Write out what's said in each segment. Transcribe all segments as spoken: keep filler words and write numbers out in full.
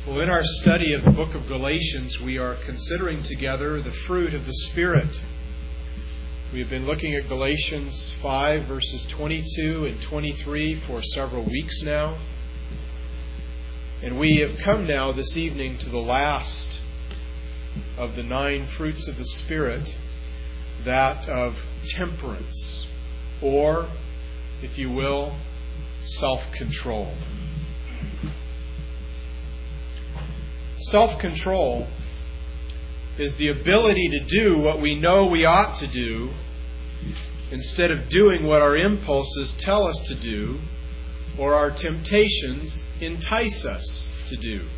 Well, in our study of the book of Galatians, we are considering together the fruit of the Spirit. We have been looking at Galatians five, verses twenty-two and twenty-three for several weeks now. And we have come now this evening to the last of the nine fruits of the Spirit, that of temperance, or, if you will, self-control. Self-control is the ability to do what we know we ought to do instead of doing what our impulses tell us to do or our temptations entice us to do.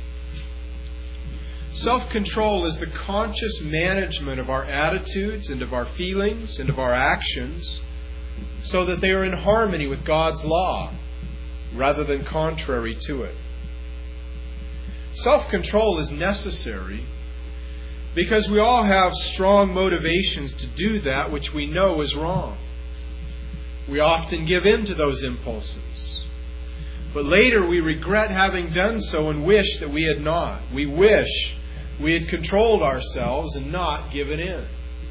Self-control is the conscious management of our attitudes and of our feelings and of our actions so that they are in harmony with God's law rather than contrary to it. Self-control is necessary because we all have strong motivations to do that which we know is wrong. We often give in to those impulses. But later we regret having done so and wish that we had not. We wish we had controlled ourselves and not given in.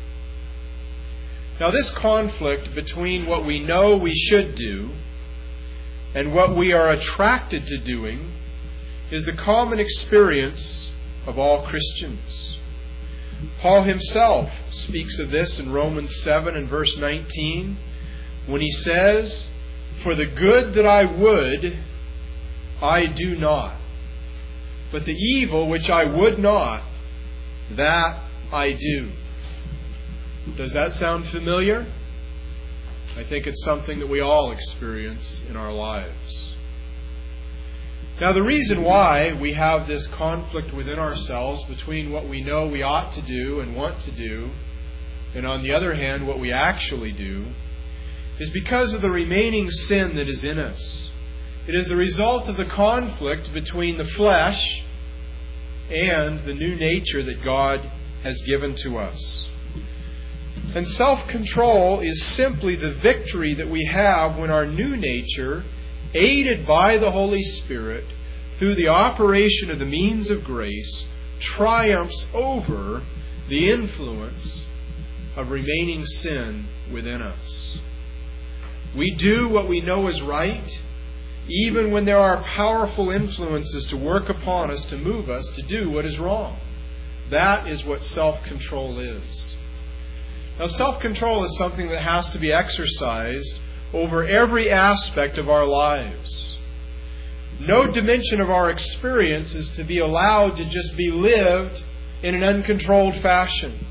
Now, this conflict between what we know we should do and what we are attracted to doing is the common experience of all Christians. Paul himself speaks of this in Romans seven and verse nineteen when he says, "For the good that I would, I do not. But the evil which I would not, that I do." Does that sound familiar? I think it's something that we all experience in our lives. Now, the reason why we have this conflict within ourselves between what we know we ought to do and want to do, and on the other hand, what we actually do, is because of the remaining sin that is in us. It is the result of the conflict between the flesh and the new nature that God has given to us. And self-control is simply the victory that we have when our new nature, aided by the Holy Spirit, through the operation of the means of grace, triumphs over the influence of remaining sin within us. We do what we know is right, even when there are powerful influences to work upon us to move us to do what is wrong. That is what self-control is. Now, self-control is something that has to be exercised over every aspect of our lives. No dimension of our experience is to be allowed to just be lived in an uncontrolled fashion.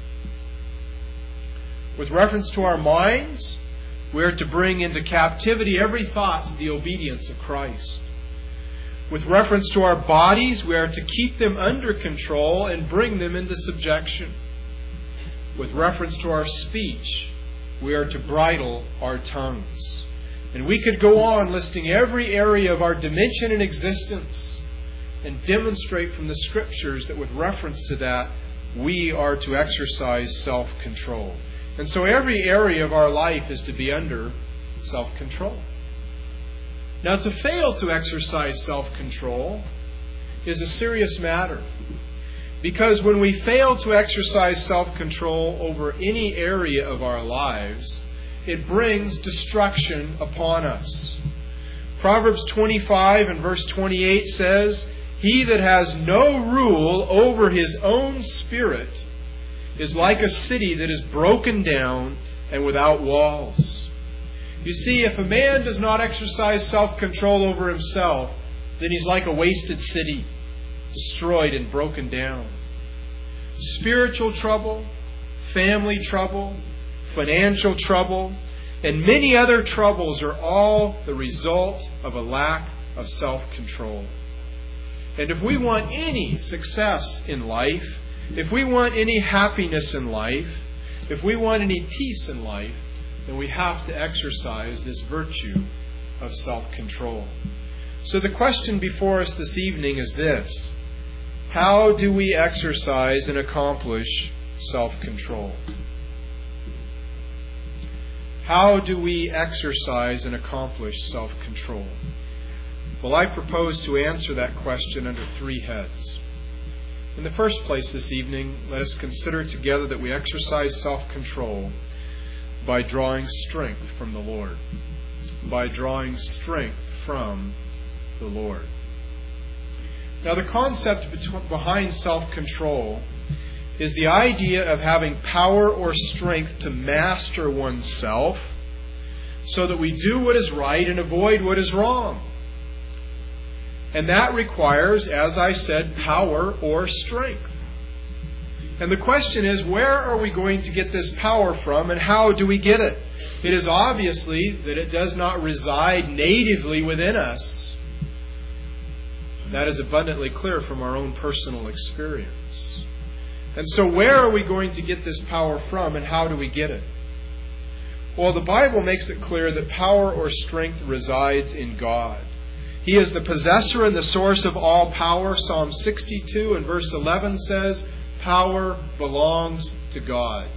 With reference to our minds, we are to bring into captivity every thought to the obedience of Christ. With reference to our bodies, we are to keep them under control and bring them into subjection. With reference to our speech, we are to bridle our tongues. And we could go on listing every area of our dimension in existence and demonstrate from the Scriptures that with reference to that, we are to exercise self-control. And so every area of our life is to be under self-control. Now, to fail to exercise self-control is a serious matter. Because when we fail to exercise self-control over any area of our lives, it brings destruction upon us. Proverbs twenty-five and verse twenty-eight says, "He that has no rule over his own spirit is like a city that is broken down and without walls." You see, if a man does not exercise self-control over himself, then he's like a wasted city, destroyed and broken down. Spiritual trouble, family trouble, financial trouble, and many other troubles are all the result of a lack of self-control. And if we want any success in life, if we want any happiness in life, if we want any peace in life, then we have to exercise this virtue of self-control. So the question before us this evening is this: how do we exercise and accomplish self-control? How do we exercise and accomplish self-control? Well, I propose to answer that question under three heads. In the first place this evening, let us consider together that we exercise self-control by drawing strength from the Lord. By drawing strength from the Lord. Now, the concept behind self-control is the idea of having power or strength to master oneself so that we do what is right and avoid what is wrong. And that requires, as I said, power or strength. And the question is, where are we going to get this power from and how do we get it? It is obviously that it does not reside natively within us. That is abundantly clear from our own personal experience. And so where are we going to get this power from and how do we get it? Well, the Bible makes it clear that power or strength resides in God. He is the possessor and the source of all power. Psalm sixty-two and verse eleven says, power belongs to God.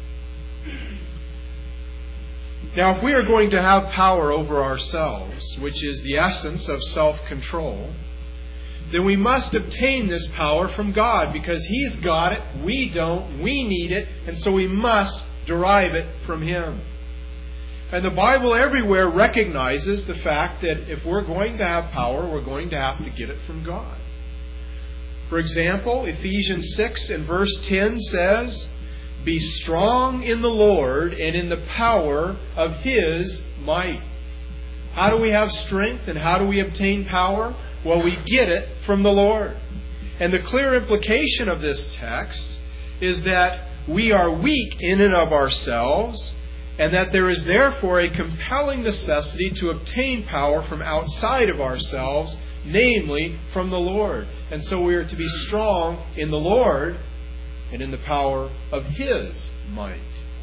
Now, if we are going to have power over ourselves, which is the essence of self-control, then we must obtain this power from God because He's got it, we don't, we need it, and so we must derive it from Him. And the Bible everywhere recognizes the fact that if we're going to have power, we're going to have to get it from God. For example, Ephesians six and verse ten says, be strong in the Lord and in the power of His might. How do we have strength and how do we obtain power? Well, we get it from the Lord. And the clear implication of this text is that we are weak in and of ourselves, and that there is therefore a compelling necessity to obtain power from outside of ourselves, namely from the Lord. And so we are to be strong in the Lord and in the power of His might.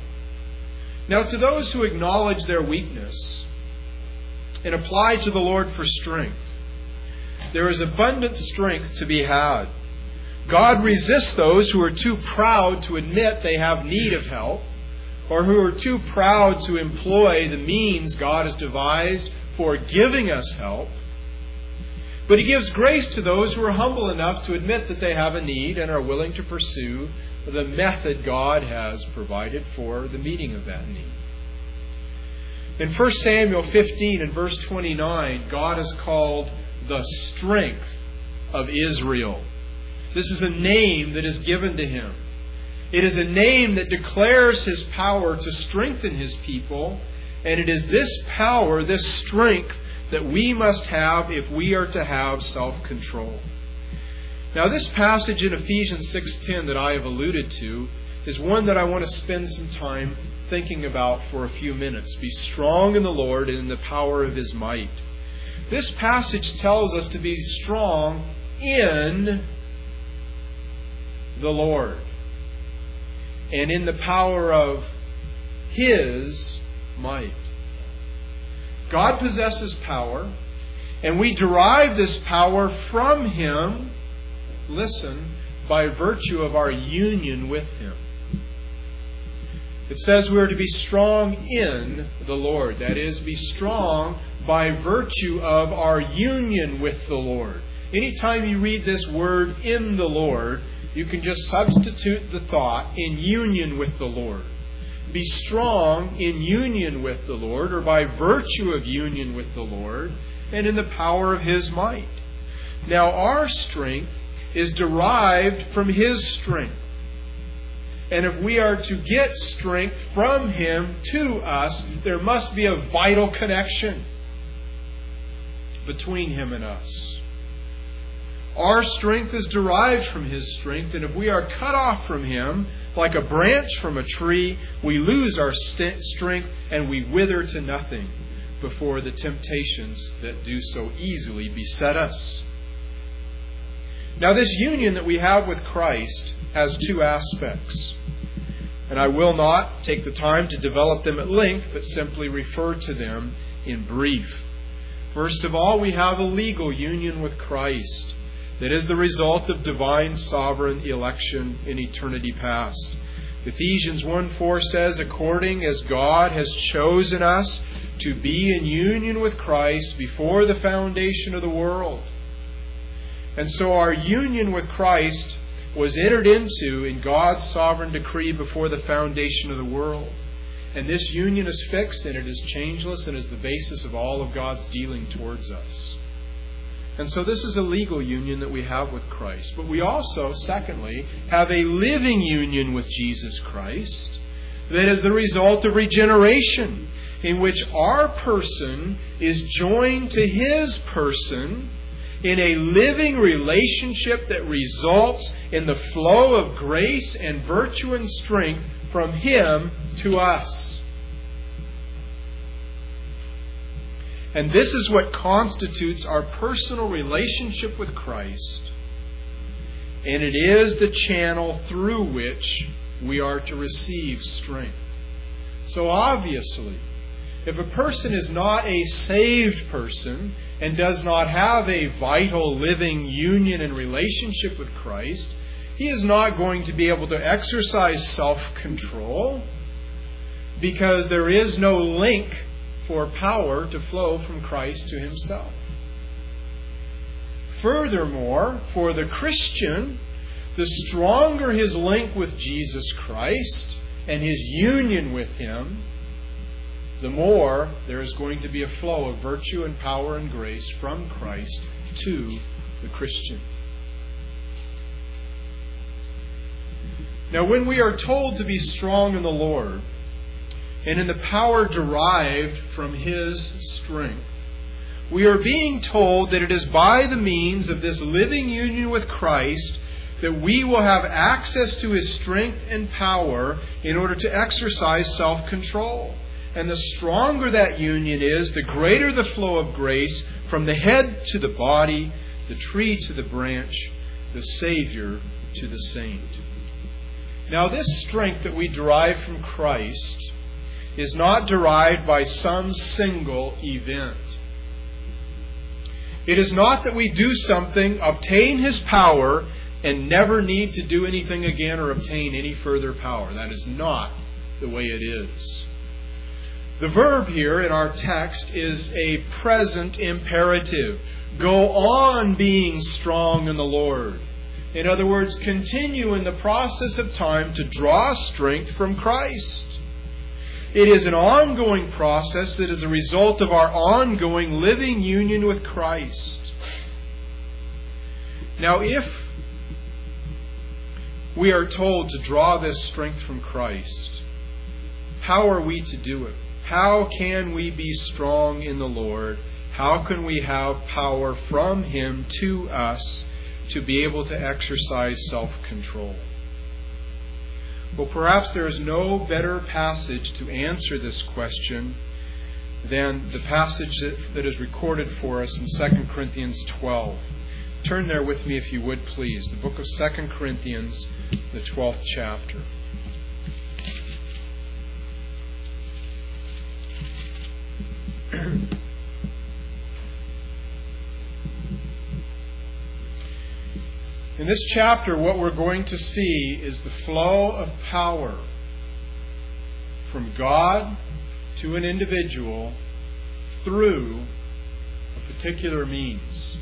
Now, to those who acknowledge their weakness and apply to the Lord for strength, there is abundant strength to be had. God resists those who are too proud to admit they have need of help, or who are too proud to employ the means God has devised for giving us help. But He gives grace to those who are humble enough to admit that they have a need and are willing to pursue the method God has provided for the meeting of that need. In First Samuel fifteen and verse twenty-nine, God is called the strength of Israel. This is a name that is given to Him. It is a name that declares His power to strengthen His people, and it is this power, this strength, that we must have if we are to have self-control. Now, this passage in Ephesians six ten that I have alluded to is one that I want to spend some time thinking about for a few minutes. Be strong in the Lord and in the power of His might. This passage tells us to be strong in the Lord and in the power of His might. God possesses power, and we derive this power from Him, listen, by virtue of our union with Him. It says we are to be strong in the Lord. That is, be strong by virtue of our union with the Lord. Anytime you read this word, in the Lord, you can just substitute the thought, in union with the Lord. Be strong in union with the Lord, or by virtue of union with the Lord, and in the power of His might. Now, our strength is derived from His strength. And if we are to get strength from Him to us, there must be a vital connection between Him and us. Our strength is derived from His strength, and if we are cut off from Him, like a branch from a tree, we lose our st- strength and we wither to nothing before the temptations that do so easily beset us. Now, this union that we have with Christ has two aspects, and I will not take the time to develop them at length, but simply refer to them in brief. First of all, we have a legal union with Christ that is the result of divine sovereign election in eternity past. Ephesians one four says, according as God has chosen us to be in union with Christ before the foundation of the world. And so our union with Christ was entered into in God's sovereign decree before the foundation of the world. And this union is fixed and it is changeless and is the basis of all of God's dealing towards us. And so this is a legal union that we have with Christ. But we also, secondly, have a living union with Jesus Christ that is the result of regeneration, in which our person is joined to His person in a living relationship that results in the flow of grace and virtue and strength from Him to us. And this is what constitutes our personal relationship with Christ. And it is the channel through which we are to receive strength. So obviously, if a person is not a saved person and does not have a vital, living union and relationship with Christ, he is not going to be able to exercise self-control because there is no link for power to flow from Christ to himself. Furthermore, for the Christian, the stronger his link with Jesus Christ and his union with Him, the more there is going to be a flow of virtue and power and grace from Christ to the Christian. Now, when we are told to be strong in the Lord and in the power derived from His strength, we are being told that it is by the means of this living union with Christ that we will have access to His strength and power in order to exercise self-control. And the stronger that union is, the greater the flow of grace from the head to the body, the tree to the branch, the Savior to the saint. Now, this strength that we derive from Christ is not derived by some single event. It is not that we do something, obtain His power, and never need to do anything again or obtain any further power. That is not the way it is. The verb here in our text is a present imperative. Go on being strong in the Lord. In other words, continue in the process of time to draw strength from Christ. It is an ongoing process that is a result of our ongoing living union with Christ. Now, if we are told to draw this strength from Christ, how are we to do it? How can we be strong in the Lord? How can we have power from Him to us to be able to exercise self-control? Well, perhaps there is no better passage to answer this question than the passage that, that is recorded for us in Second Corinthians twelve. Turn there with me if you would, please. The book of Second Corinthians, the twelfth chapter. In this chapter, what we're going to see is the flow of power from God to an individual through a particular means.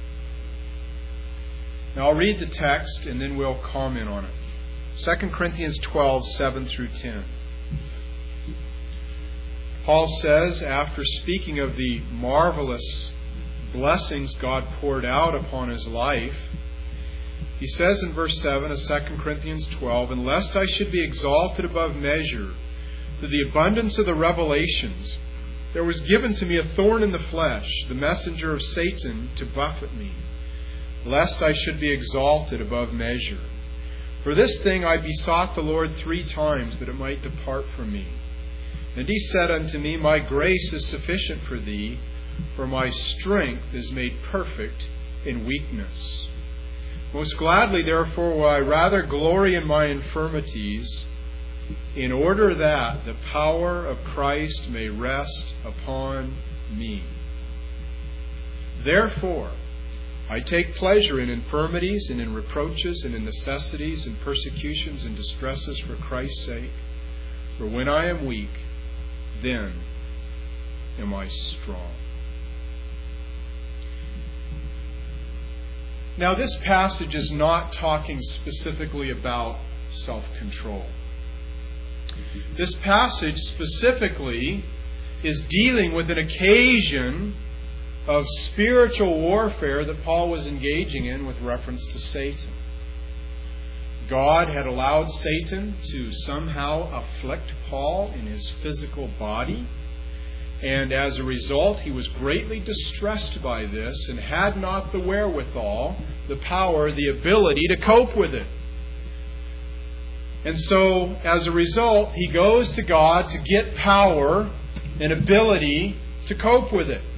Now, I'll read the text and then we'll comment on it. Second Corinthians twelve, seven through ten. Paul says, after speaking of the marvelous blessings God poured out upon his life, he says in verse seven of Second Corinthians twelve, "And lest I should be exalted above measure through the abundance of the revelations, there was given to me a thorn in the flesh, the messenger of Satan to buffet me, lest I should be exalted above measure. For this thing I besought the Lord three times, that it might depart from me. And He said unto me, My grace is sufficient for thee, for my strength is made perfect in weakness. Most gladly, therefore, will I rather glory in my infirmities, in order that the power of Christ may rest upon me. Therefore, I take pleasure in infirmities and in reproaches and in necessities and persecutions and distresses for Christ's sake. For when I am weak, then am I strong. Now, this passage is not talking specifically about self-control. This passage specifically is dealing with an occasion of spiritual warfare that Paul was engaging in with reference to Satan. God had allowed Satan to somehow afflict Paul in his physical body, and as a result, he was greatly distressed by this and had not the wherewithal, the power, the ability to cope with it. And so, as a result, he goes to God to get power and ability to cope with it.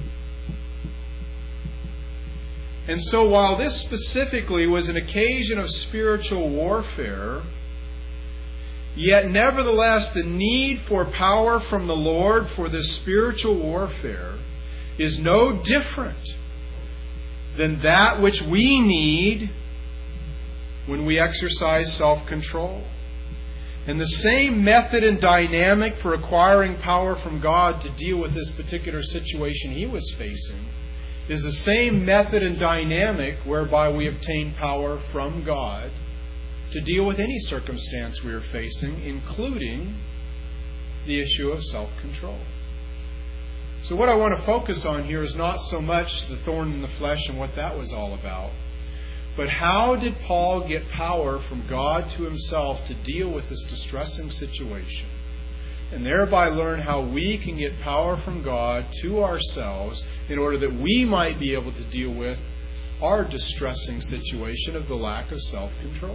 And so, while this specifically was an occasion of spiritual warfare, yet nevertheless the need for power from the Lord for this spiritual warfare is no different than that which we need when we exercise self-control. And the same method and dynamic for acquiring power from God to deal with this particular situation he was facing is the same method and dynamic whereby we obtain power from God to deal with any circumstance we are facing, including the issue of self-control. So what I want to focus on here is not so much the thorn in the flesh and what that was all about, but how did Paul get power from God to himself to deal with this distressing situation, and thereby learn how we can get power from God to ourselves in order that we might be able to deal with our distressing situation of the lack of self-control.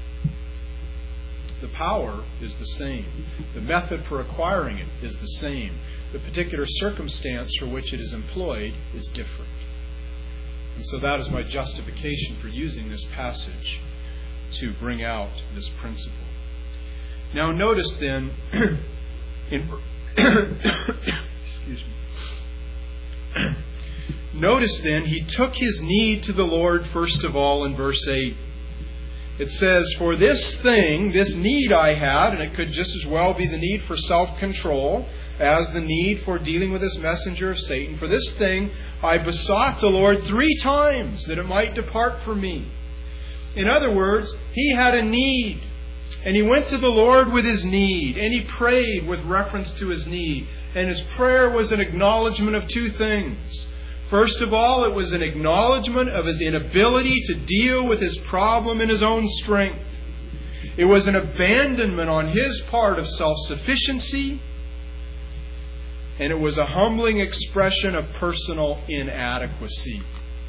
The power is the same. The method for acquiring it is the same. The particular circumstance for which it is employed is different. And so that is my justification for using this passage to bring out this principle. Now notice then, in, excuse me. Notice then, he took his need to the Lord first of all in verse eight. It says, for this thing, this need I had, and it could just as well be the need for self-control as the need for dealing with this messenger of Satan. For this thing I besought the Lord three times that it might depart from me. In other words, he had a need, and he went to the Lord with his need, and he prayed with reference to his need. And his prayer was an acknowledgement of two things. First of all, it was an acknowledgement of his inability to deal with his problem in his own strength. It was an abandonment on his part of self-sufficiency, and it was a humbling expression of personal inadequacy.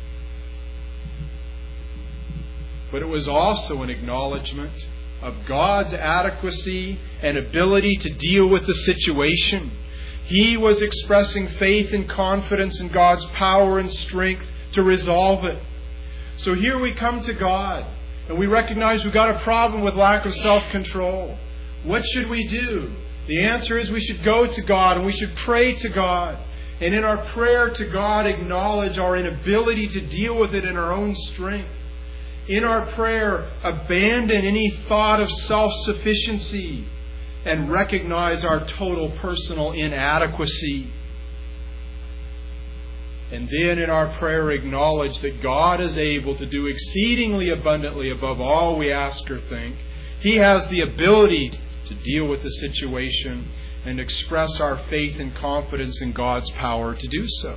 But it was also an acknowledgement of God's adequacy and ability to deal with the situation. He was expressing faith and confidence in God's power and strength to resolve it. So here we come to God, and we recognize we've got a problem with lack of self-control. What should we do? The answer is we should go to God, and we should pray to God. And in our prayer to God, acknowledge our inability to deal with it in our own strength. In our prayer, abandon any thought of self-sufficiency and recognize our total personal inadequacy. And then in our prayer, acknowledge that God is able to do exceedingly abundantly above all we ask or think. He has the ability to deal with the situation and express our faith and confidence in God's power to do so.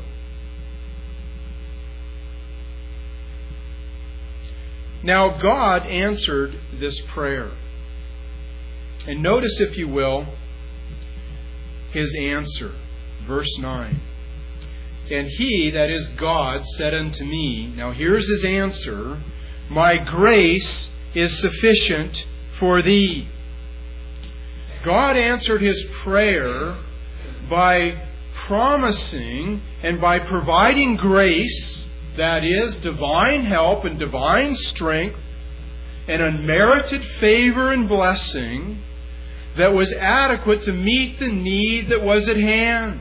Now, God answered this prayer. And notice, if you will, his answer. Verse nine. And he, that is God, said unto me, now here's his answer, my grace is sufficient for thee. God answered his prayer by promising and by providing grace, that is, divine help and divine strength and unmerited favor and blessing that was adequate to meet the need that was at hand.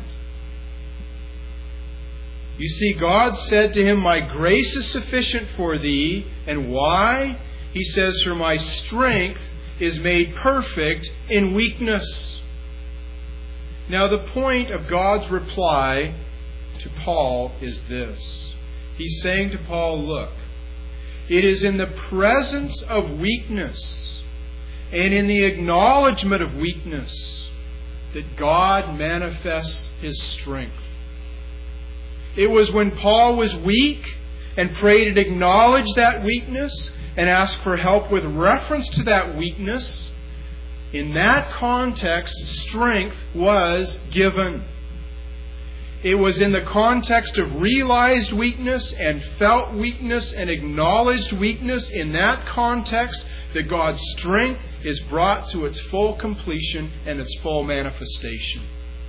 You see, God said to him, my grace is sufficient for thee. And why? He says, for my strength is made perfect in weakness. Now, the point of God's reply to Paul is this. He's saying to Paul, look, it is in the presence of weakness and in the acknowledgement of weakness that God manifests His strength. It was when Paul was weak and prayed and acknowledged that weakness and asked for help with reference to that weakness. In that context, strength was given. It was in the context of realized weakness and felt weakness and acknowledged weakness. In that context, that God's strength is brought to its full completion and its full manifestation.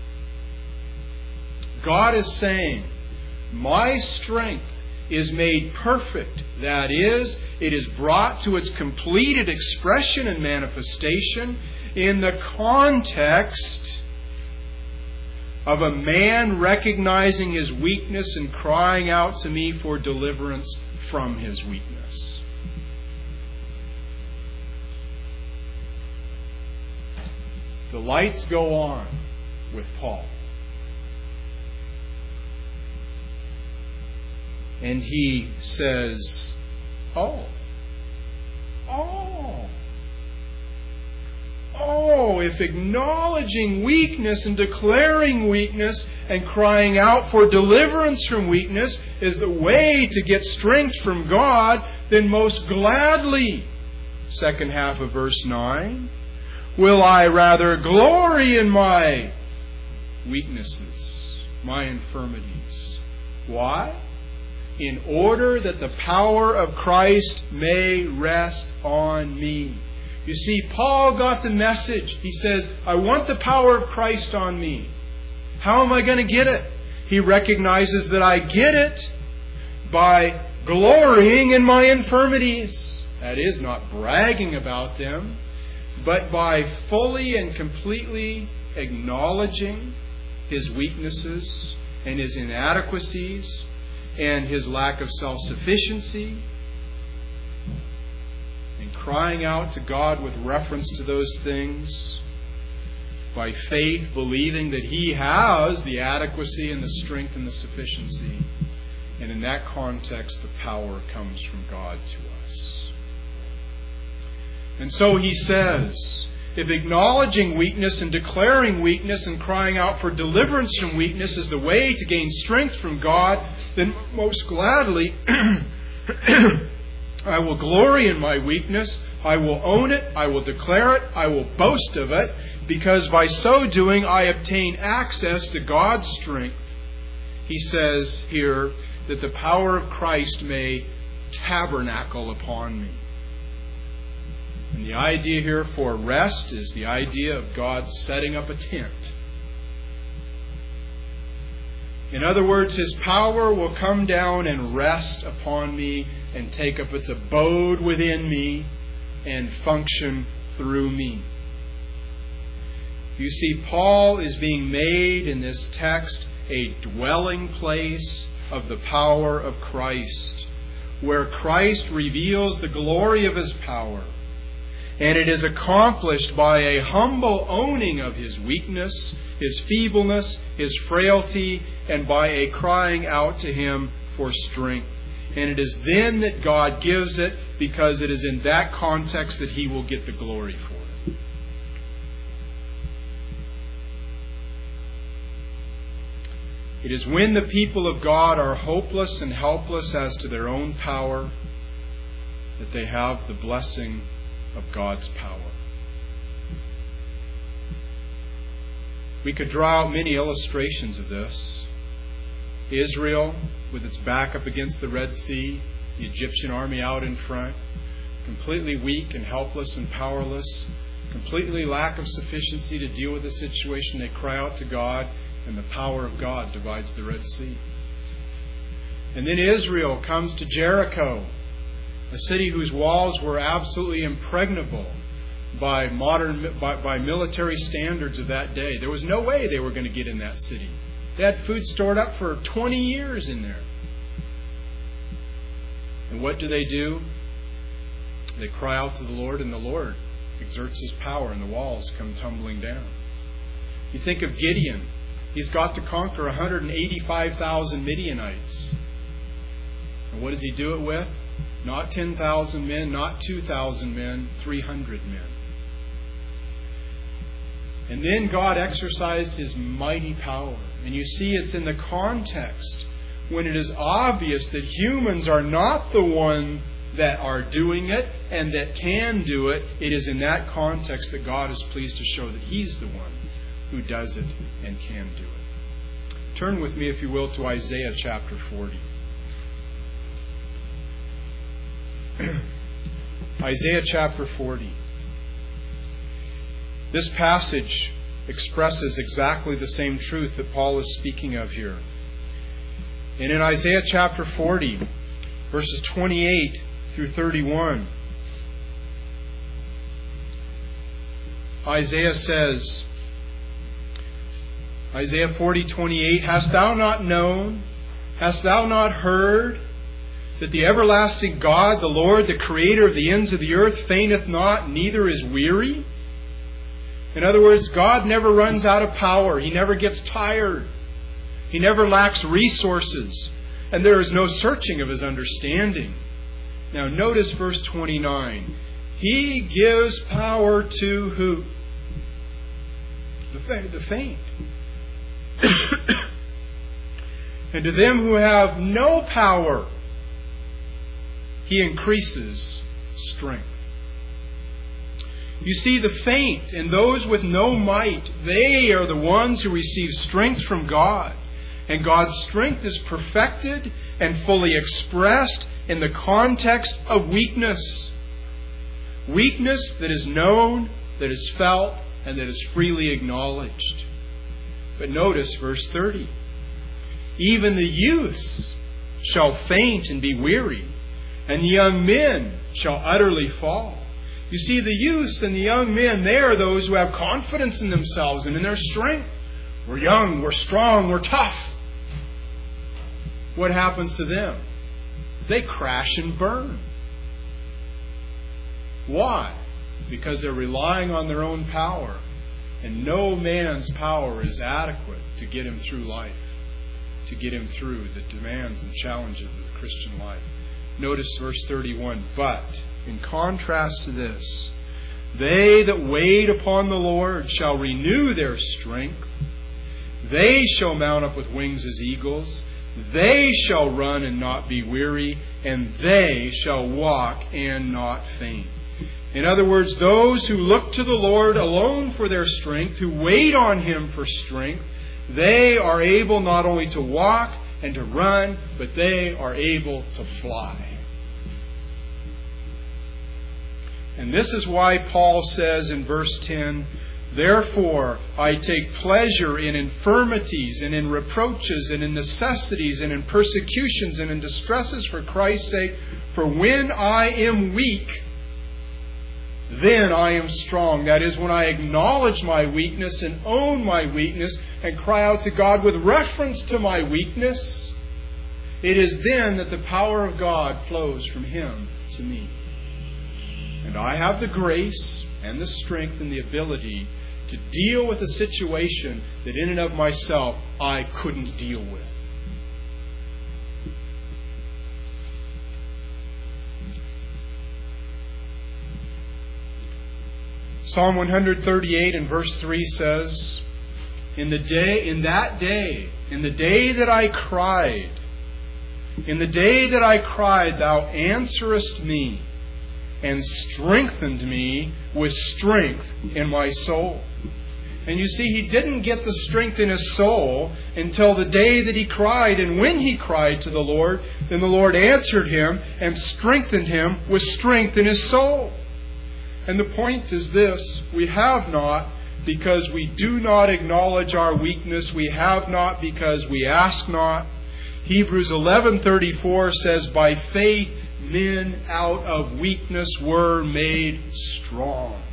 God is saying, my strength is made perfect. That is, it is brought to its completed expression and manifestation in the context of a man recognizing his weakness and crying out to me for deliverance from his weakness. The lights go on with Paul. And he says, oh, oh, oh, if acknowledging weakness and declaring weakness and crying out for deliverance from weakness is the way to get strength from God, then most gladly, second half of verse nine, will I rather glory in my weaknesses, my infirmities. Why? In order that the power of Christ may rest on me. You see, Paul got the message. He says, I want the power of Christ on me. How am I going to get it? He recognizes that I get it by glorying in my infirmities. That is, not bragging about them, but by fully and completely acknowledging his weaknesses and his inadequacies and his lack of self-sufficiency, and crying out to God with reference to those things, by faith believing that He has the adequacy and the strength and the sufficiency. And in that context, the power comes from God to us. And so he says, if acknowledging weakness and declaring weakness and crying out for deliverance from weakness is the way to gain strength from God, then most gladly I will glory in my weakness. I will own it. I will declare it. I will boast of it, because by so doing I obtain access to God's strength. He says here that the power of Christ may tabernacle upon me. And the idea here for rest is the idea of God setting up a tent. In other words, His power will come down and rest upon me and take up its abode within me and function through me. You see, Paul is being made in this text a dwelling place of the power of Christ, where Christ reveals the glory of His power. And it is accomplished by a humble owning of his weakness, his feebleness, his frailty, and by a crying out to Him for strength. And it is then that God gives it, because it is in that context that He will get the glory for it. It is when the people of God are hopeless and helpless as to their own power that they have the blessing of God's power. We could draw out many illustrations of this. Israel, with its back up against the Red Sea, the Egyptian army out in front, completely weak and helpless and powerless, completely lack of sufficiency to deal with the situation. They cry out to God, and the power of God divides the Red Sea. And then Israel comes to Jericho, a city whose walls were absolutely impregnable by modern by, by military standards of that day. There was no way they were going to get in that city. They had food stored up for twenty years in there. And what do they do? They cry out to the Lord, and the Lord exerts His power, and the walls come tumbling down. You think of Gideon. He's got to conquer one hundred eighty-five thousand Midianites. And what does he do it with? Not ten thousand men, not two thousand men, three hundred men. And then God exercised His mighty power. And you see it's in the context when it is obvious that humans are not the one that are doing it and that can do it. It is in that context that God is pleased to show that He's the one who does it and can do it. Turn with me, if you will, to Isaiah chapter forty. Isaiah chapter forty. This passage expresses exactly the same truth that Paul is speaking of here. And in Isaiah chapter forty, verses twenty-eight through thirty-one, Isaiah says, Isaiah forty, twenty-eight, Hast thou not known, hast thou not heard, that the everlasting God, the Lord, the Creator of the ends of the earth, fainteth not, neither is weary? In other words, God never runs out of power. He never gets tired. He never lacks resources. And there is no searching of His understanding. Now notice verse twenty-nine. He gives power to who? The faint. And to them who have no power, He increases strength. You see, the faint and those with no might, they are the ones who receive strength from God. And God's strength is perfected and fully expressed in the context of weakness. Weakness that is known, that is felt, and that is freely acknowledged. But notice verse thirty. Even the youths shall faint and be weary, and the young men shall utterly fall. You see, the youths and the young men, they are those who have confidence in themselves and in their strength. We're young, we're strong, we're tough. What happens to them? They crash and burn. Why? Because they're relying on their own power. And no man's power is adequate to get him through life, to get him through the demands and challenges of the Christian life. Notice verse thirty-one. But, in contrast to this, they that wait upon the Lord shall renew their strength. They shall mount up with wings as eagles. They shall run and not be weary, and they shall walk and not faint. In other words, those who look to the Lord alone for their strength, who wait on Him for strength, they are able not only to walk and to run, but they are able to fly. And this is why Paul says in verse ten, Therefore I take pleasure in infirmities and in reproaches and in necessities and in persecutions and in distresses for Christ's sake. For when I am weak, then I am strong. That is, when I acknowledge my weakness and own my weakness and cry out to God with reference to my weakness, it is then that the power of God flows from Him to me. And I have the grace and the strength and the ability to deal with a situation that in and of myself I couldn't deal with. Psalm one thirty-eight and verse three says, In the day, in that day, in the day that I cried, in the day that I cried, Thou answerest me, and strengthened me with strength in my soul. And you see, he didn't get the strength in his soul until the day that he cried. And when he cried to the Lord, then the Lord answered him and strengthened him with strength in his soul. And the point is this: we have not because we do not acknowledge our weakness. We have not because we ask not. Hebrews eleven thirty-four says, By faith men out of weakness were made strong.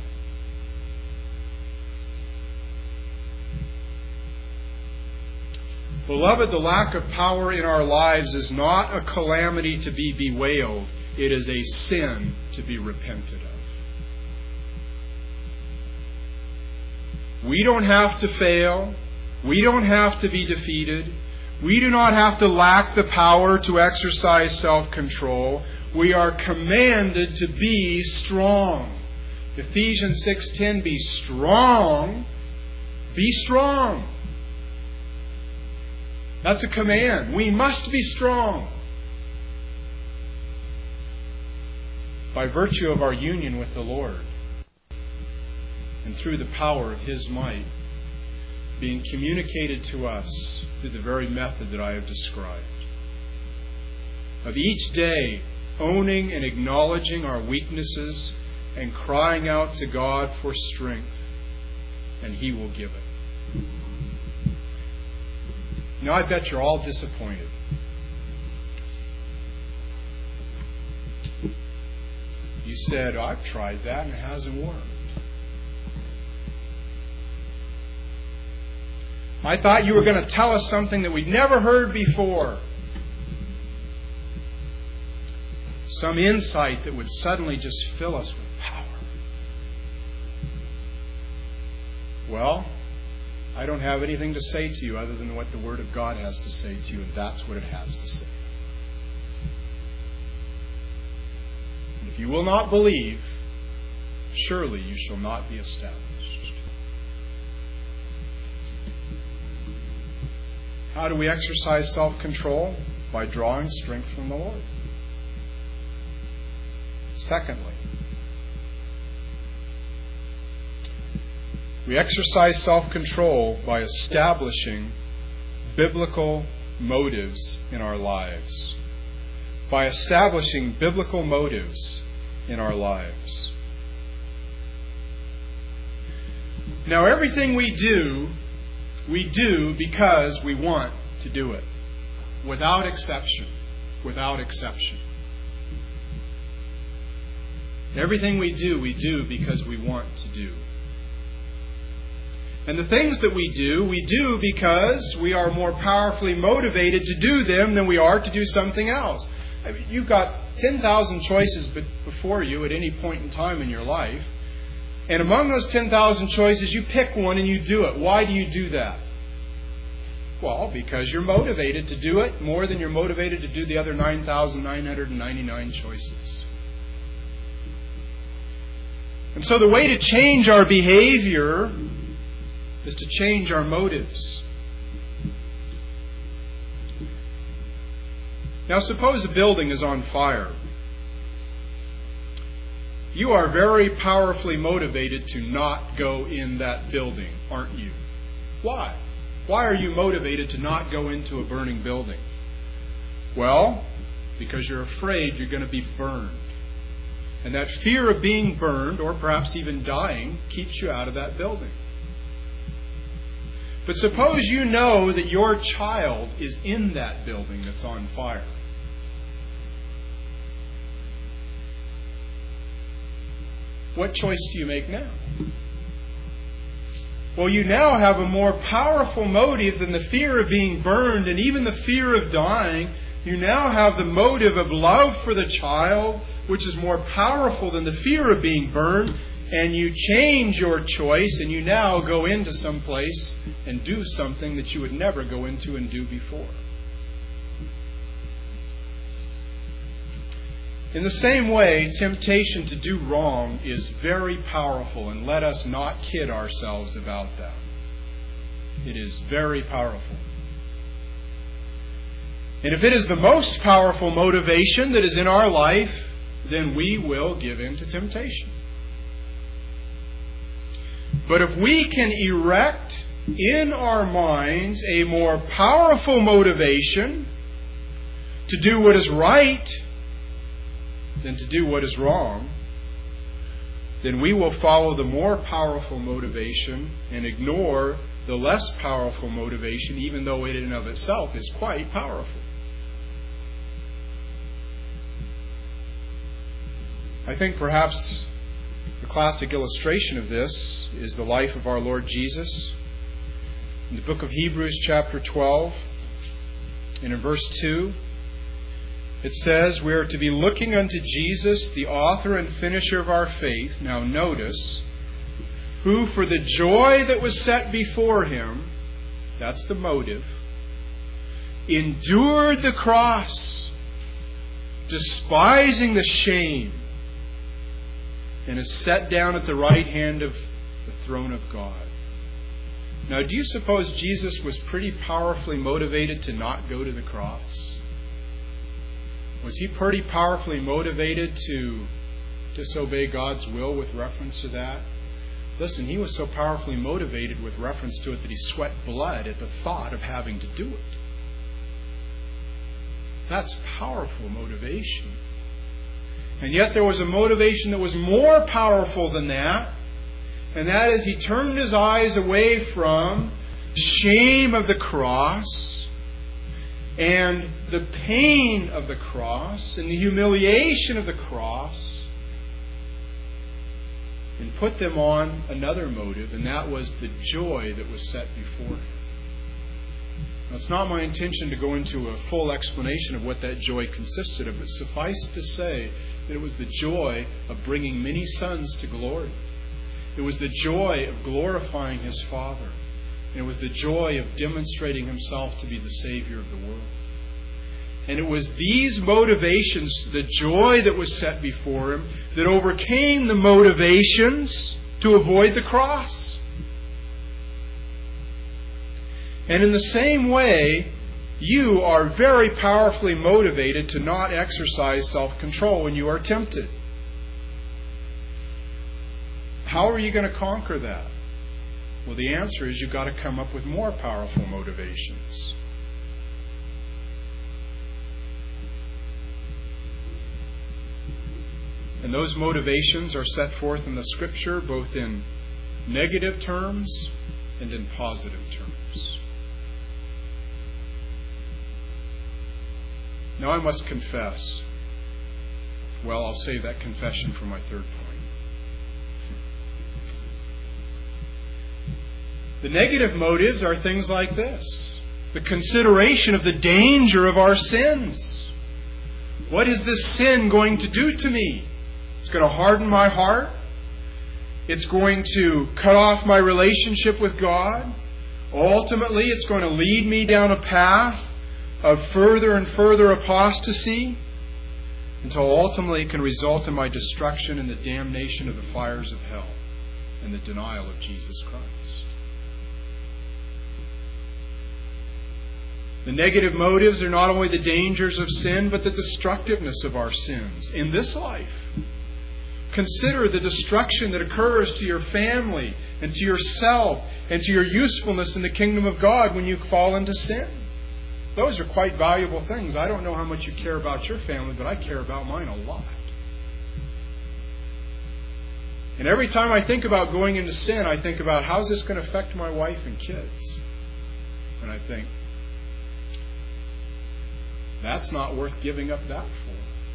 Beloved, the lack of power in our lives is not a calamity to be bewailed. It is a sin to be repented of. We don't have to fail. We don't have to be defeated. We do not have to lack the power to exercise self-control. We are commanded to be strong. Ephesians six ten, be strong. Be strong. That's a command. We must be strong. By virtue of our union with the Lord and through the power of His might being communicated to us through the very method that I have described. Of each day owning and acknowledging our weaknesses and crying out to God for strength, and He will give it. Now I bet you're all disappointed. You said, I've tried that and it hasn't worked. I thought you were going to tell us something that we'd never heard before. Some insight that would suddenly just fill us with power. Well, I don't have anything to say to you other than what the Word of God has to say to you, and that's what it has to say. And if you will not believe, surely you shall not be established. How do we exercise self-control? By drawing strength from the Lord. Secondly, we exercise self-control by establishing biblical motives in our lives. By establishing biblical motives in our lives. Now, everything we do, we do because we want to do it. Without exception. Without exception. Everything we do, we do because we want to do. And the things that we do, we do because we are more powerfully motivated to do them than we are to do something else. I mean, you've got ten thousand choices before you at any point in time in your life. And among those ten thousand choices, you pick one and you do it. Why do you do that? Well, because you're motivated to do it more than you're motivated to do the other nine thousand nine hundred ninety-nine choices. And so the way to change our behavior is to change our motives. Now, suppose a building is on fire. You are very powerfully motivated to not go in that building, aren't you? Why? Why are you motivated to not go into a burning building? Well, because you're afraid you're going to be burned. And that fear of being burned, or perhaps even dying, keeps you out of that building. But suppose you know that your child is in that building that's on fire. What choice do you make now? Well, you now have a more powerful motive than the fear of being burned and even the fear of dying. You now have the motive of love for the child, which is more powerful than the fear of being burned. And you change your choice and you now go into some place and do something that you would never go into and do before. In the same way, temptation to do wrong is very powerful, and let us not kid ourselves about that. It is very powerful. And if it is the most powerful motivation that is in our life, then we will give in to temptation. But if we can erect in our minds a more powerful motivation to do what is right than to do what is wrong, then we will follow the more powerful motivation and ignore the less powerful motivation, even though it in and of itself is quite powerful. I think perhaps the classic illustration of this is the life of our Lord Jesus. In the book of Hebrews chapter twelve, and in verse two, it says, we are to be looking unto Jesus, the author and finisher of our faith. Now notice, who for the joy that was set before him, that's the motive, endured the cross, despising the shame, and is set down at the right hand of the throne of God. Now, do you suppose Jesus was pretty powerfully motivated to not go to the cross? Was he pretty powerfully motivated to disobey God's will with reference to that? Listen, he was so powerfully motivated with reference to it that he sweat blood at the thought of having to do it. That's powerful motivation. And yet there was a motivation that was more powerful than that, and that is he turned his eyes away from the shame of the cross and the pain of the cross and the humiliation of the cross, and put them on another motive, and that was the joy that was set before him. Now, it's not my intention to go into a full explanation of what that joy consisted of, but suffice to say that it was the joy of bringing many sons to glory. It was the joy of glorifying his Father. And it was the joy of demonstrating himself to be the Savior of the world. And it was these motivations, the joy that was set before him, that overcame the motivations to avoid the cross. And in the same way, you are very powerfully motivated to not exercise self-control when you are tempted. How are you going to conquer that? Well, the answer is you've got to come up with more powerful motivations. And those motivations are set forth in the Scripture both in negative terms and in positive terms. Now I must confess. Well, I'll save that confession for my third point. The negative motives are things like this: the consideration of the danger of our sins. What is this sin going to do to me? It's going to harden my heart. It's going to cut off my relationship with God. Ultimately, it's going to lead me down a path of further and further apostasy, until ultimately it can result in my destruction and the damnation of the fires of hell and the denial of Jesus Christ. The negative motives are not only the dangers of sin, but the destructiveness of our sins in this life. Consider the destruction that occurs to your family and to yourself and to your usefulness in the kingdom of God when you fall into sin. Those are quite valuable things. I don't know how much you care about your family, but I care about mine a lot. And every time I think about going into sin, I think about, how's this going to affect my wife and kids? And I think, that's not worth giving up that for.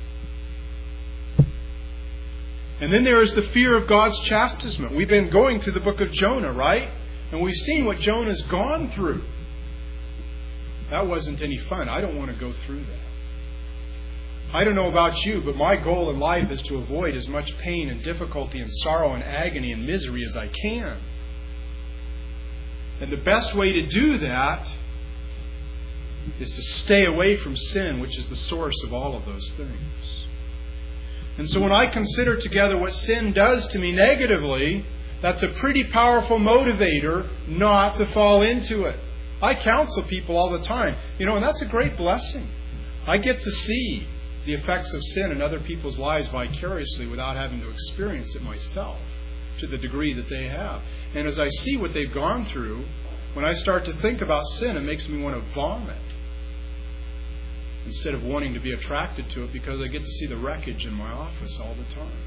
And then there is the fear of God's chastisement. We've been going through the book of Jonah, right? And we've seen what Jonah's gone through. That wasn't any fun. I don't want to go through that. I don't know about you, but my goal in life is to avoid as much pain and difficulty and sorrow and agony and misery as I can. And the best way to do that is to stay away from sin, which is the source of all of those things. And so when I consider together what sin does to me negatively, that's a pretty powerful motivator not to fall into it. I counsel people all the time, you know, and that's a great blessing. I get to see the effects of sin in other people's lives vicariously without having to experience it myself to the degree that they have. And as I see what they've gone through, when I start to think about sin, it makes me want to vomit instead of wanting to be attracted to it, because I get to see the wreckage in my office all the time.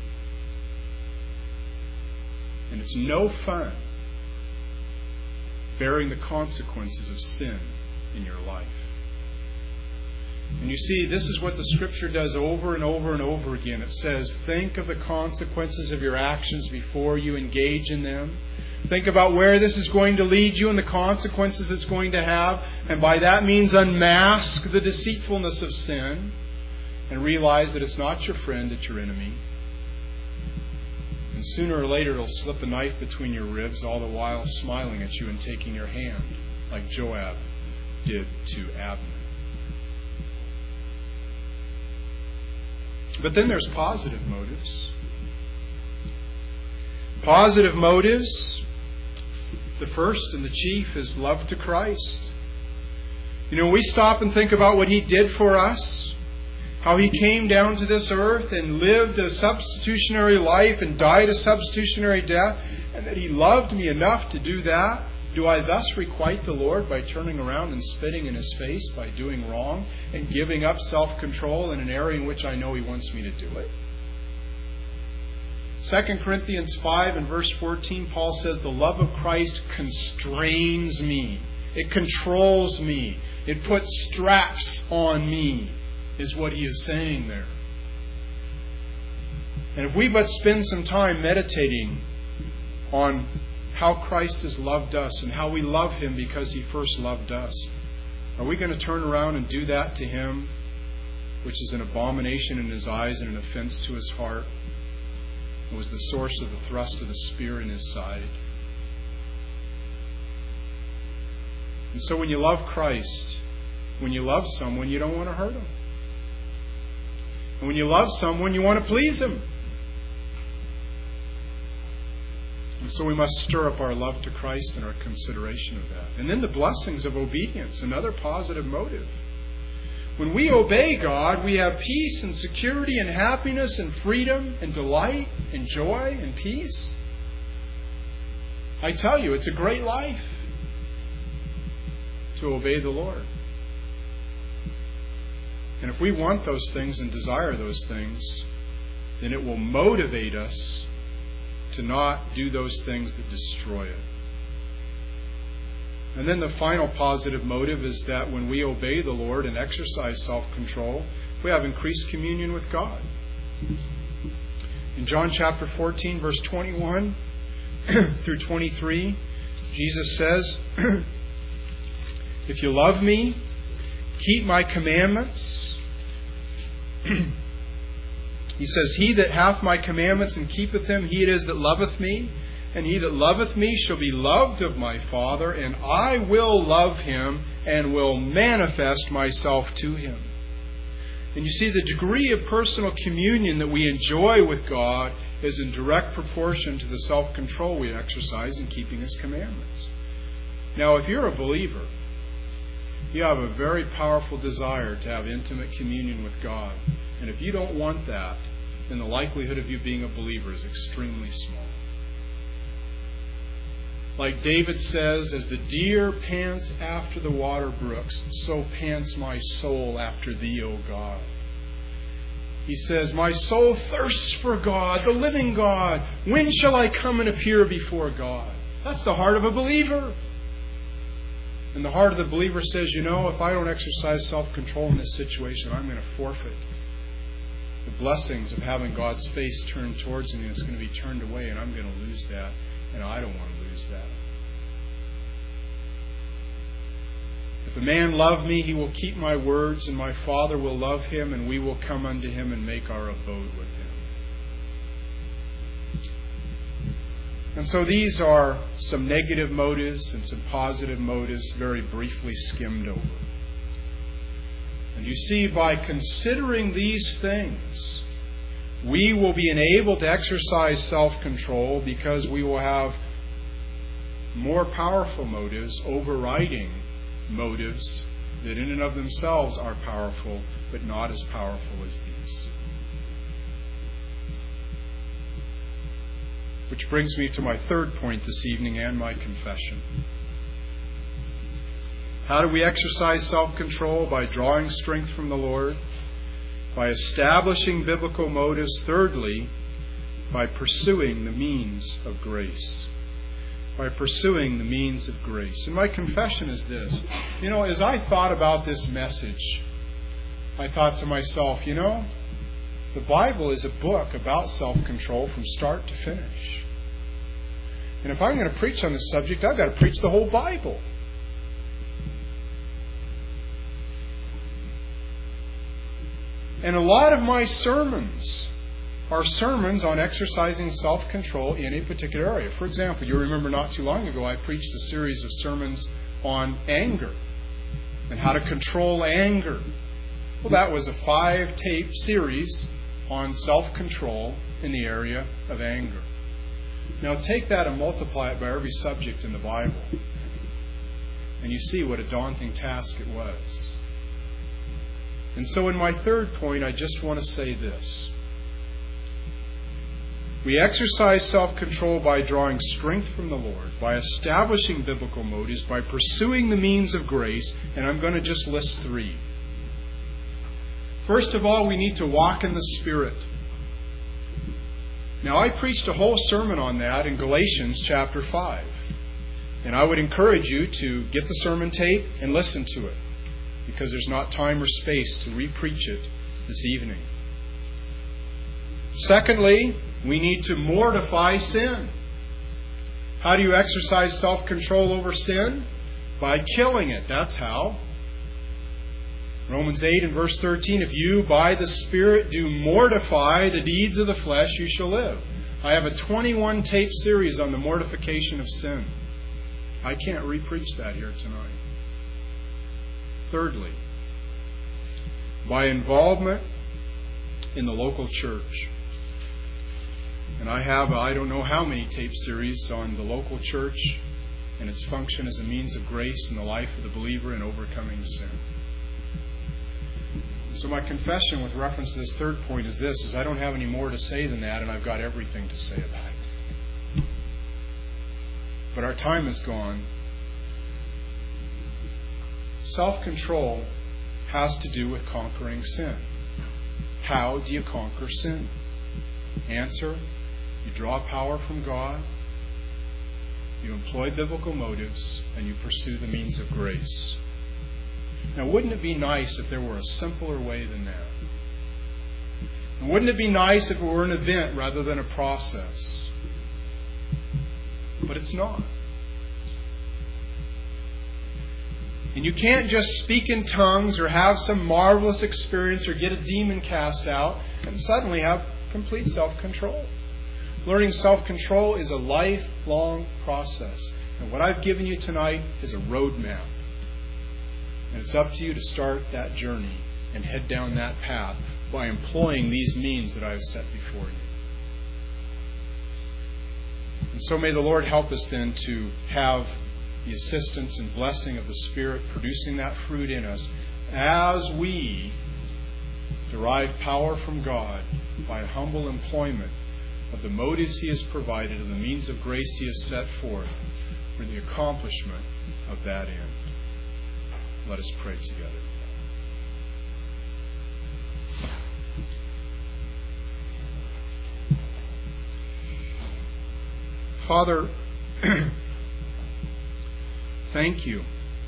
And it's no fun bearing the consequences of sin in your life. And you see, this is what the Scripture does over and over and over again. It says, think of the consequences of your actions before you engage in them. Think about where this is going to lead you and the consequences it's going to have. And by that means unmask the deceitfulness of sin and realize that it's not your friend, it's your enemy. And sooner or later it'll slip a knife between your ribs, all the while smiling at you and taking your hand, like Joab did to Abner. But then there's positive motives. Positive motives, the first and the chief is love to Christ. You know, we stop and think about what He did for us, how He came down to this earth and lived a substitutionary life and died a substitutionary death, and that He loved me enough to do that. Do I thus requite the Lord by turning around and spitting in His face, by doing wrong and giving up self-control in an area in which I know He wants me to do it? Second Corinthians five and verse fourteen, Paul says, the love of Christ constrains me. It controls me. It puts straps on me, is what he is saying there. And if we but spend some time meditating on how Christ has loved us and how we love Him because He first loved us, are we going to turn around and do that to Him, which is an abomination in His eyes and an offense to His heart? It was the source of the thrust of the spear in His side. And so when you love Christ, when you love someone, you don't want to hurt Him. And when you love someone, you want to please Him. And so we must stir up our love to Christ and our consideration of that. And then the blessings of obedience, another positive motive. When we obey God, we have peace and security and happiness and freedom and delight and joy and peace. I tell you, it's a great life to obey the Lord. And if we want those things and desire those things, then it will motivate us to not do those things that destroy it. And then the final positive motive is that when we obey the Lord and exercise self-control, we have increased communion with God. In John chapter fourteen, verse twenty-one through twenty-three, Jesus says, if you love me, keep my commandments. He says, he that hath my commandments and keepeth them, he it is that loveth me. And he that loveth me shall be loved of my Father, and I will love him and will manifest myself to him. And you see, the degree of personal communion that we enjoy with God is in direct proportion to the self-control we exercise in keeping His commandments. Now, if you're a believer, you have a very powerful desire to have intimate communion with God. And if you don't want that, then the likelihood of you being a believer is extremely small. Like David says, as the deer pants after the water brooks, so pants my soul after Thee, O God. He says, my soul thirsts for God, the living God. When shall I come and appear before God? That's the heart of a believer. And the heart of the believer says, you know, if I don't exercise self-control in this situation, I'm going to forfeit the blessings of having God's face turned towards me. It's going to be turned away, and I'm going to lose that. And I don't want to lose that. If a man love me, he will keep my words, and my Father will love him, and we will come unto him and make our abode with him. And so these are some negative motives and some positive motives, very briefly skimmed over. And you see, by considering these things, we will be enabled to exercise self-control because we will have more powerful motives overriding motives that in and of themselves are powerful, but not as powerful as these. Which brings me to my third point this evening and my confession. How do we exercise self-control? By drawing strength from the Lord, by establishing biblical motives. Thirdly, by pursuing the means of grace. By pursuing the means of grace. And my confession is this. You know, as I thought about this message, I thought to myself, you know, the Bible is a book about self-control from start to finish. And if I'm going to preach on this subject, I've got to preach the whole Bible. And a lot of my sermons are sermons on exercising self-control in a particular area. For example, you remember not too long ago I preached a series of sermons on anger and how to control anger. Well, that was a five-tape series on self-control in the area of anger. Now take that and multiply it by every subject in the Bible, and you see what a daunting task it was. And so in my third point, I just want to say this. We exercise self-control by drawing strength from the Lord, by establishing biblical motives, by pursuing the means of grace, and I'm going to just list three. First of all, we need to walk in the Spirit. Now, I preached a whole sermon on that in Galatians chapter five. And I would encourage you to get the sermon tape and listen to it, because there's not time or space to re-preach it this evening. Secondly, we need to mortify sin. How do you exercise self-control over sin? By killing it. That's how. Romans eight and verse thirteen, if you by the Spirit do mortify the deeds of the flesh, you shall live. I have a twenty-one tape series on the mortification of sin. I can't re-preach that here tonight. Thirdly, by involvement in the local church. And I have, I don't know how many tape series on the local church and its function as a means of grace in the life of the believer in overcoming sin. So my confession with reference to this third point is this, is I don't have any more to say than that, and I've got everything to say about it. But our time is gone. Self-control has to do with conquering sin. How do you conquer sin? Answer, you draw power from God, you employ biblical motives, and you pursue the means of grace. Now, wouldn't it be nice if there were a simpler way than that? And wouldn't it be nice if it were an event rather than a process? But it's not. And you can't just speak in tongues or have some marvelous experience or get a demon cast out and suddenly have complete self-control. Learning self-control is a lifelong process. And what I've given you tonight is a roadmap. And it's up to you to start that journey and head down that path by employing these means that I have set before you. And so may the Lord help us then to have the assistance and blessing of the Spirit producing that fruit in us as we derive power from God by humble employment of the motives He has provided and the means of grace He has set forth for the accomplishment of that end. Let us pray together. Father, thank you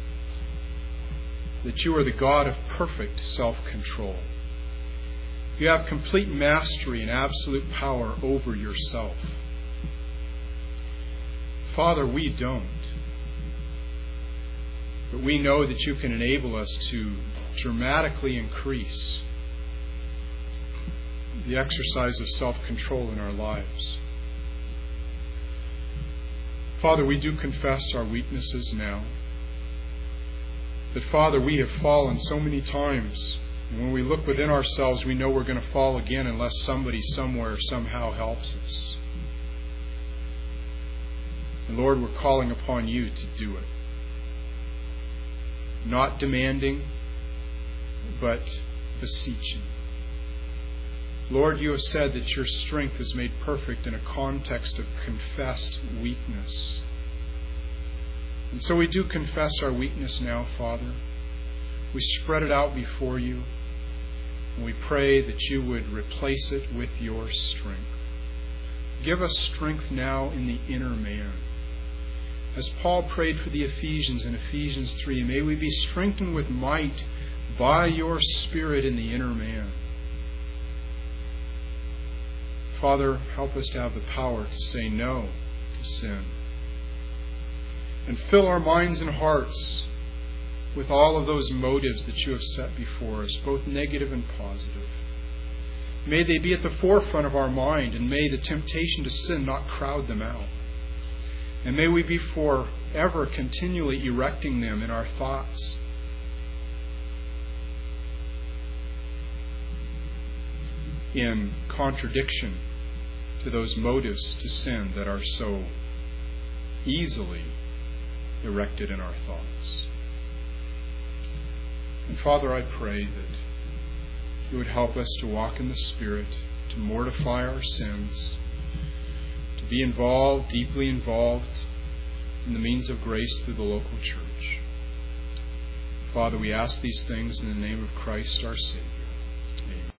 that you are the God of perfect self-control. You have complete mastery and absolute power over yourself. Father, we don't. But we know that you can enable us to dramatically increase the exercise of self-control in our lives. Father, we do confess our weaknesses now. But Father, we have fallen so many times. And when we look within ourselves, we know we're going to fall again unless somebody somewhere somehow helps us. And Lord, we're calling upon you to do it. Not demanding, but beseeching. Lord, you have said that your strength is made perfect in a context of confessed weakness. And so we do confess our weakness now, Father. We spread it out before you, and we pray that you would replace it with your strength. Give us strength now in the inner man. As Paul prayed for the Ephesians in Ephesians three, may we be strengthened with might by your Spirit in the inner man. Father, help us to have the power to say no to sin. And fill our minds and hearts with all of those motives that you have set before us, both negative and positive. May they be at the forefront of our mind, and may the temptation to sin not crowd them out. And may we be forever continually erecting them in our thoughts. In contradiction to those motives to sin that are so easily erected in our thoughts. And Father, I pray that You would help us to walk in the Spirit, to mortify our sins, to be involved, deeply involved in the means of grace through the local church. Father, we ask these things in the name of Christ our Savior.